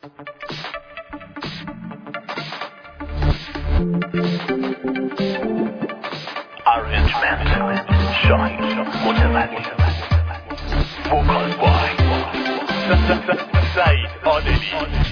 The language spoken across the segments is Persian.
Arrangement شاهین متولی وکال بای سعید عادلی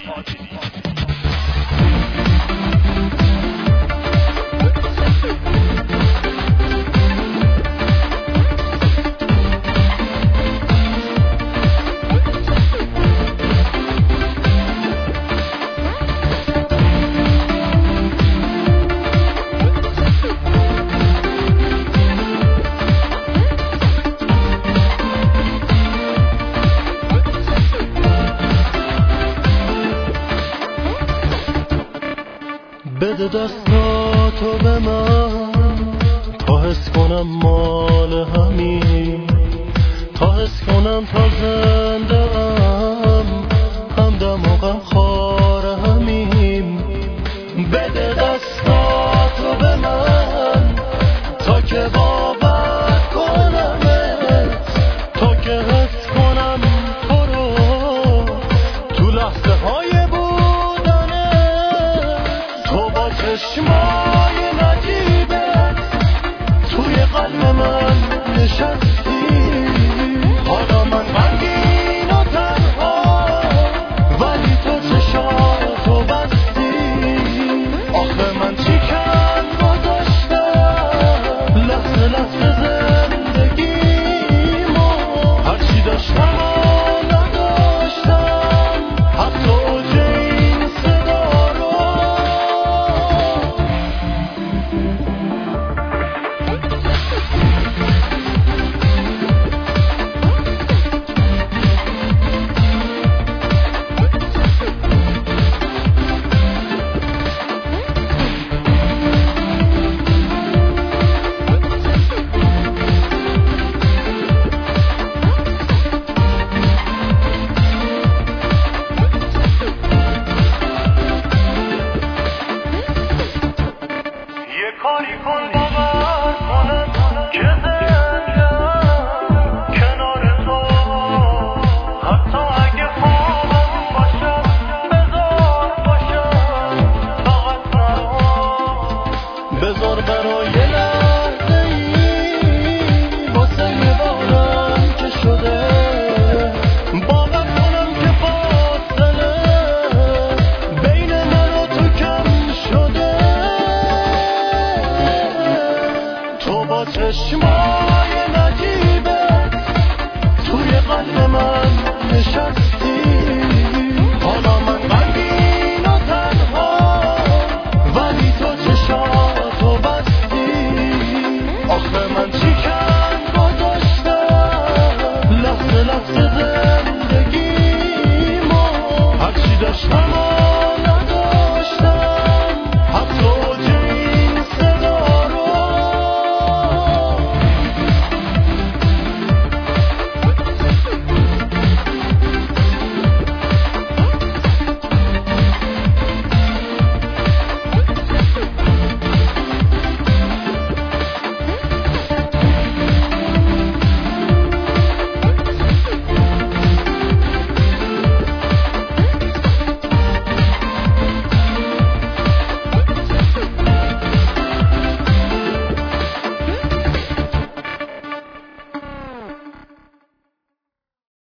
بده دستاتو به من تا حس کنم مال همین، تا حس کنم تا زنده ام همدم و غم خوار همین. بده دستاتو به من تا که باور کنمت، تا که حس کنم تو رو تو لحظه های چشمای نجیبت توی قلب من نشستی. حالا من غمگین و تنها ولی تو چشاتو بستی. آخه من چی کم گذاشتم لحظه لحظه زندگیمو، هرچی داشتم و نداشتم حتی اوج این صدا رو. کاری کن باور کنم که زندم کنار تو، حتی اگه خوابم باشم بذار باشم فقط مرا، بذار برای